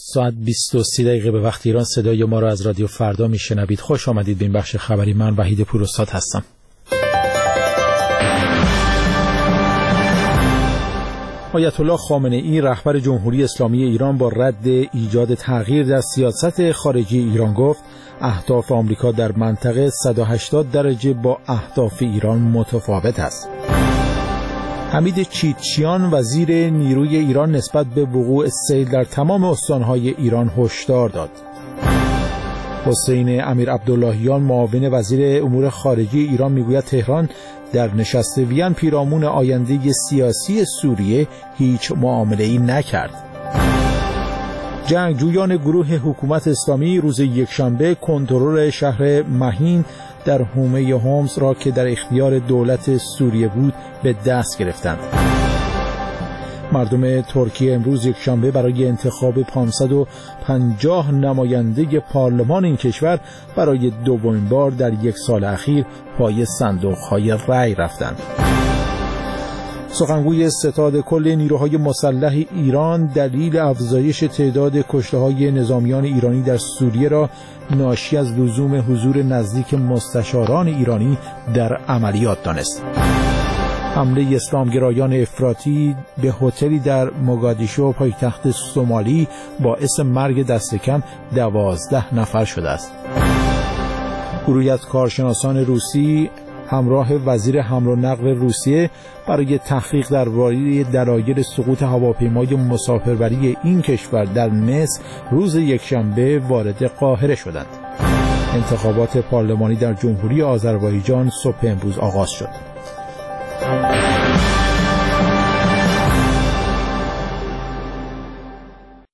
ساعت 20:30 به وقت ایران صدای ما را از رادیو فردا میشنوید. خوش آمدید به این بخش خبری. من وحید پوراستاد هستم. آیت الله خامنه‌ای رهبر جمهوری اسلامی ایران با رد ایجاد تغییر در سیاست خارجی ایران گفت اهداف آمریکا در منطقه 180 درجه با اهداف ایران متفاوت است. حمید چیتچیان وزیر نیروی ایران نسبت به وقوع سیل در تمام استانهای ایران هشدار داد. حسین امیر عبداللهیان معاون وزیر امور خارجه ایران میگوید تهران در نشست وین پیرامون آینده سیاسی سوریه هیچ معامله‌ای نکرد. جنگجویان گروه حکومت اسلامی روز یکشنبه کنترل شهر مهین در حومه هومس را که در اختیار دولت سوریه بود به دست گرفتند. مردم ترکیه امروز یکشنبه برای انتخاب 550 نماینده پارلمان این کشور برای دومین بار در یک سال اخیر پای صندوق‌های رأی رفتند. سخنگوی ستاد کل نیروهای مسلح ایران دلیل افزایش تعداد کشته‌های نظامیان ایرانی در سوریه را ناشی از لزوم حضور نزدیک مستشاران ایرانی در عملیات دانست. حمله اسلامگرایان افراطی به هتلی در موگادیشو پایتخت سومالی باعث مرگ دست کم 12 نفر شده است. گروهی از کارشناسان روسی همراه وزیر حمل و نقل روسیه برای تحقیق درباره دلایل سقوط هواپیمای مسافربری این کشور در مصر روز یکشنبه وارد قاهره شدند. انتخابات پارلمانی در جمهوری آذربایجان صبح امروز آغاز شد.